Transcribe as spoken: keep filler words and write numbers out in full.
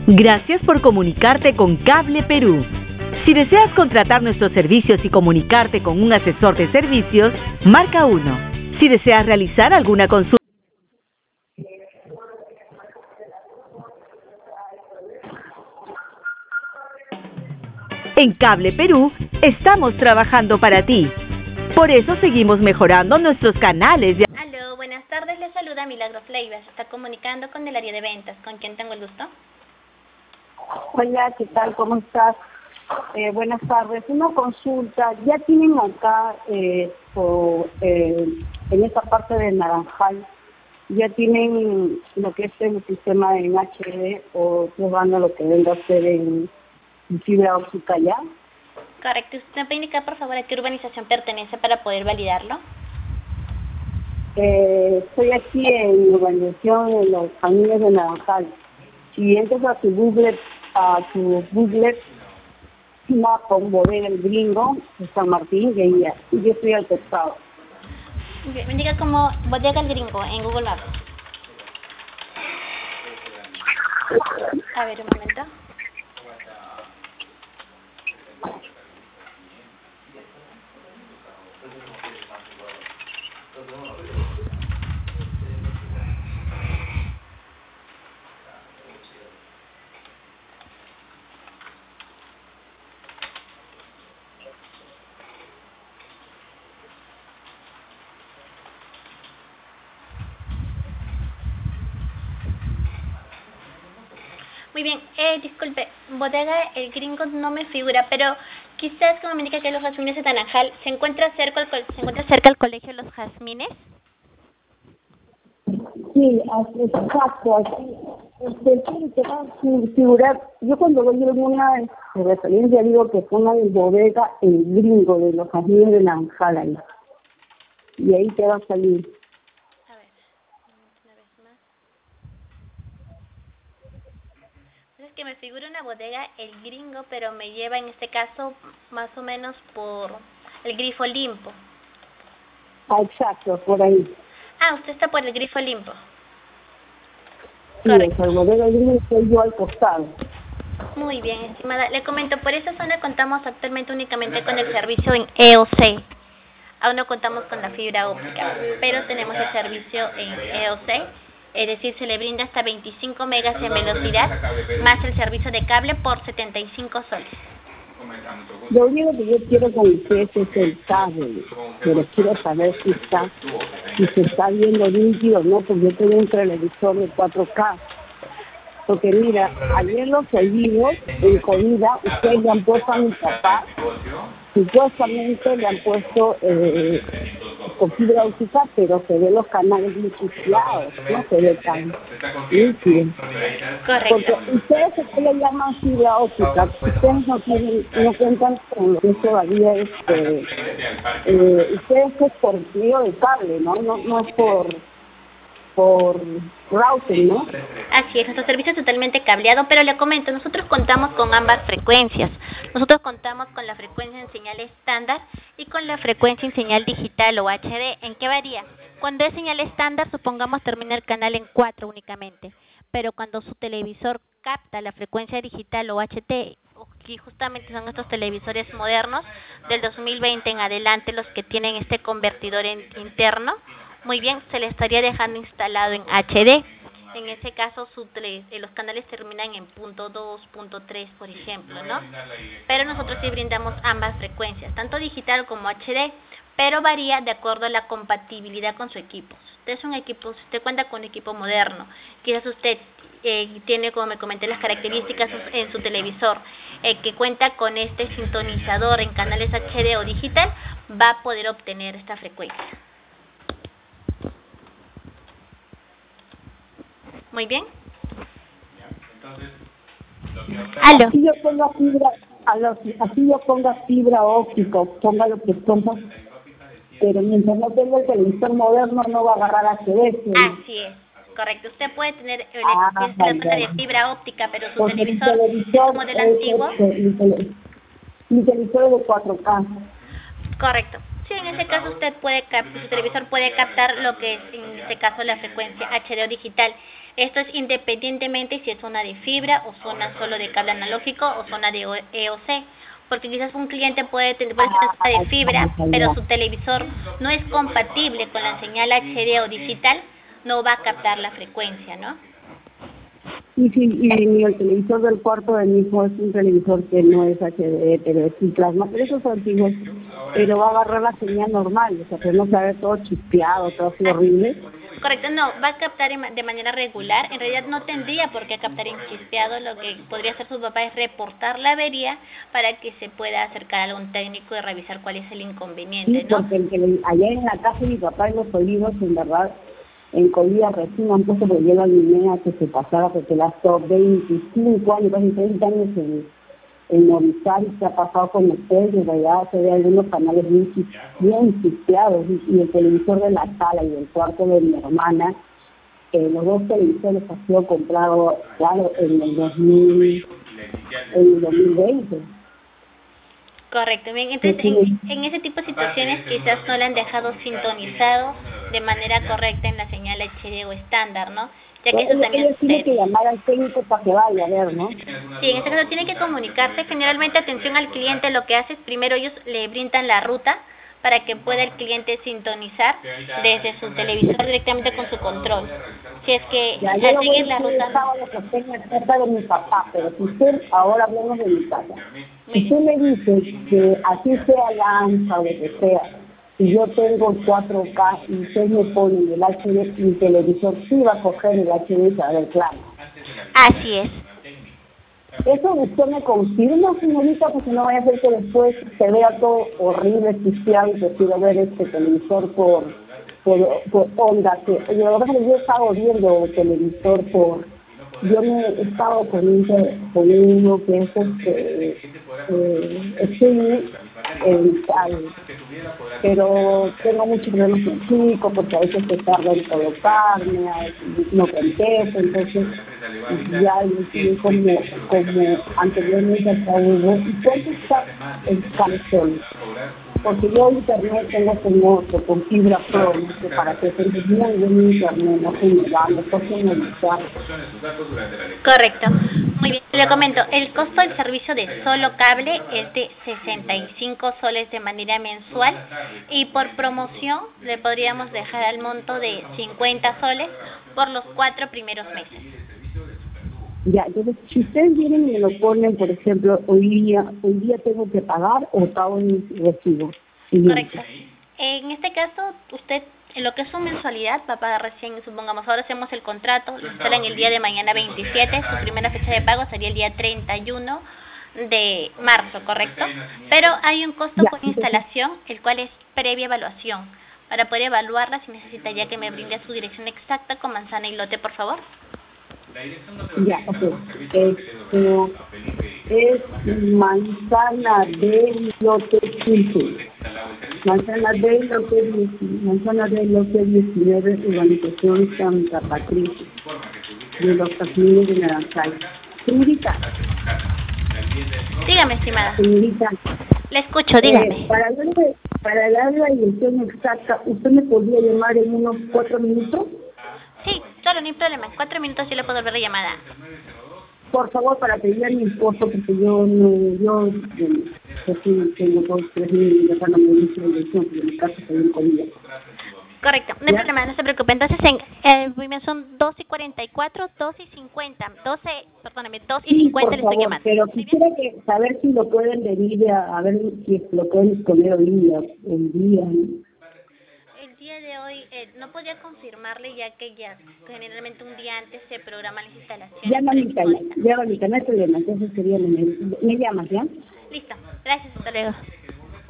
Gracias por comunicarte con Cable Perú. Si deseas contratar nuestros servicios y comunicarte con un asesor de servicios, marca uno. Si deseas realizar alguna consulta, en Cable Perú estamos trabajando para ti. Por eso seguimos mejorando nuestros canales de... Aló, buenas tardes, les saluda Milagros Leiva. Se está comunicando con el área de ventas. ¿Con quién tengo el gusto? Hola, ¿qué tal? ¿Cómo estás? Eh, buenas tardes. Una consulta. ¿Ya tienen acá, eh, por, eh, en esta parte de Naranjal, ya tienen lo que es el sistema en H D o pues van a lo que venga a ser en, en fibra óptica ya? Correcto. ¿Usted me puede indicar, por favor, a qué urbanización pertenece para poder validarlo? Eh, estoy aquí en la urbanización en los caminos de Naranjal. Si entras a tu Google, a tu Google, con Bodega El Gringo, de San Martín, y ahí ya. Yo estoy al costado. Me indica como Bodega El Gringo en Google Maps. A ver, un momento. Muy bien, eh, disculpe, Bodega El Gringo no me figura, pero quizás como me indica que los Jazmines de Naranjal, ¿se encuentra cerca al, ¿se encuentra cerca al colegio Los Jazmines? Sí, así, exacto, así. Este, sí, te va a figurar. Yo cuando voy a una este, referencia digo que pongan Bodega El Gringo de los Jazmines de Naranjal ahí. Y ahí te va a salir. A ver, una vez más. Es que me figura una Bodega El Gringo, pero me lleva en este caso más o menos por el Grifo Olimpo. Ah, exacto, por ahí. Ah, usted está por el Grifo Olimpo. Sí, Correcto. el Bodega El Gringo estoy yo al costado. Muy bien, estimada. Le comento, por esa zona contamos actualmente únicamente con el servicio en E O C. Aún no contamos con la fibra óptica, pero tenemos el servicio en E O C, es decir, se le brinda hasta veinticinco megas en velocidad, más el servicio de cable por setenta y cinco soles. Lo único que yo quiero con ustedes es el cable, pero quiero saber si está, si se está viendo nítido o no, porque yo tengo un televisor de cuatro K. Porque mira, ayer los oídos en comida, ustedes le han puesto a mi papá, supuestamente le han puesto eh, con fibra óptica, pero se ve los canales licenciados, no se ve tan nítido. Correcto. Porque ustedes se le llaman fibra óptica, ustedes no tienen, no cuentan con lo que es todavía este, eh, ustedes es por medio de cable, ¿no? No, no es por por routing, ¿no? Así es, nuestro servicio es totalmente cableado, pero le comento, nosotros contamos con ambas frecuencias. Nosotros contamos con la frecuencia en señal estándar y con la frecuencia en señal digital o H D. ¿En qué varía? Cuando es señal estándar, supongamos termina el canal en cuatro únicamente, pero cuando su televisor capta la frecuencia digital o H D, que justamente son estos televisores modernos del dos mil veinte en adelante los que tienen este convertidor en, interno, muy bien, se le estaría dejando instalado en H D. En ese caso, su tele, los canales terminan en punto dos, punto tres, por ejemplo, ¿no? Pero nosotros sí brindamos ambas frecuencias, tanto digital como H D, pero varía de acuerdo a la compatibilidad con su equipo. Si usted es un equipo, si usted cuenta con un equipo moderno, quizás usted eh, tiene, como me comenté, las características en su televisor, eh, que cuenta con este sintonizador en canales H D o digital, va a poder obtener esta frecuencia. Muy bien. Aló. Así yo ponga fibra, a los, así yo ponga fibra óptica, ponga lo que ponga, pero mientras no tenga el televisor moderno no va a agarrar H D. ¿Sí? Así es, correcto. Usted puede tener el Ah, instalación de fibra óptica, pero su porque televisor, mi televisor como del es, antiguo. este, mi, tele, mi televisor es de cuatro K. Correcto. Sí, en ese caso usted puede cap su televisor puede captar lo que es en este caso la frecuencia H D o digital, Esto es independientemente si es zona de fibra o zona solo de cable analógico o zona de E O C. Porque quizás un cliente puede tener puede tener zona de fibra, pero su televisor no es compatible con la señal H D o digital, no va a captar la frecuencia, ¿no? Y sí, y el televisor del cuarto de mi hijo es un televisor que no es H D, pero es sin plasma, pero esos son antiguos, pero va a agarrar la señal normal, o sea, que no se va a ver todo chispeado, todo así horrible. Correcto, no, va a captar de manera regular, en realidad no tendría por qué captar en chispeado, lo que podría hacer su papá es reportar la avería para que se pueda acercar a algún técnico y revisar cuál es el inconveniente, sí, ¿no? Porque el que allá en la casa de mi papá en Los Olivos, en verdad, en Colía recién han puesto por llevar a mi niña que se pasara, porque la ha veinticinco años, casi treinta años en, en Movistar, y se ha pasado con ustedes, en realidad se ve algunos canales bien, bien chispeados, y, y el televisor de la sala y el cuarto de mi hermana, eh, los dos televisores han sido comprados, claro, en el dos mil, en el dos mil veinte. Correcto, bien, entonces en, en ese tipo de situaciones quizás no le han dejado sintonizado de manera correcta en la señal H D o estándar, ¿no? Ya que eso también sucede. Tiene que llamar al técnico para que vaya a ver, ¿no? Sí, en este caso tiene que comunicarse. Generalmente, atención al cliente, lo que hace es primero ellos le brindan la ruta para que pueda el cliente sintonizar desde su televisor directamente con su control. Si es que ya, al seguir la ruta... Lo que tenga cerca de mi papá, pero si usted, ahora hablamos de mi casa, si usted me dice que así sea la ancha o lo que sea, si yo tengo el cuatro K y usted me pone el H D, mi televisor sí va a coger el H D y se va a ver claro. Así es. Eso usted me confirma, señorita, porque no vaya a ser que después se vea todo horrible, chispeado, y prefiero ver este televisor por, por, por onda. Que, yo, yo he estado viendo televisor por... Yo me he estado con, un, con uno que es este, eh, streaming, eh, pero tengo muchos problemas con el chico, porque a veces se tarda en colocarme, no contesto, entonces ya yo como, como anteriormente acá hubo, ¿y cuánto está el calzón? Porque yo internet tengo con otro, con fibra pro, no sé, para que se muy buen internet, no se me va, no se me va. Correcto. Muy bien, le comento, el costo del servicio de solo cable es de sesenta y cinco soles de manera mensual y por promoción le podríamos dejar al monto de cincuenta soles por los cuatro primeros meses. Ya, entonces, si ustedes vienen y me lo ponen, por ejemplo, hoy día hoy día tengo que pagar o pago en recibo. Correcto. En este caso, usted, en lo que es su mensualidad, va a pagar recién, supongamos, ahora hacemos el contrato, lo instalan el día de mañana veintisiete, su primera fecha de pago sería el día treinta y uno de marzo, ¿correcto? Pero hay un costo ya, por instalación, el cual es previa evaluación. Para poder evaluarla, si necesita ya que me brinde su dirección exacta con manzana y lote, por favor. Ya, ok. Esto es manzana de lote quince. Manzana de lote diecinueve, manzana de lote diecinueve, urbanización Santa Patricia, de los Jazmines de Naranjal. Señorita. Dígame, estimada. Señorita. Le escucho, dígame. Eh, para, darle, para darle la dirección exacta, ¿usted me podría llamar en unos cuatro minutos? Sí, claro, no hay problema. En cuatro minutos yo le puedo volver la llamada. Por favor, para pedirle a mi esposo, porque yo no, yo, yo, yo sí tengo dos, tres mil, y ya no me dice la dirección, porque en mi casa estoy en comida. Correcto, no hay problema, no se preocupe. Entonces, en, eh, son dos y cuarenta y cuatro, dos y cincuenta, doce, perdóname, dos y cincuenta sí, le estoy llamando. Pero quisiera que saber si lo pueden venir a, a ver si lo pueden poner hoy día, el día. El día de hoy eh, no podría confirmarle, ya que ya generalmente un día antes se programan las instalaciones. Ya, mamita, ya, mamita, no hay problema, entonces sería, me, me llamas, ¿ya? Listo, gracias, hasta luego.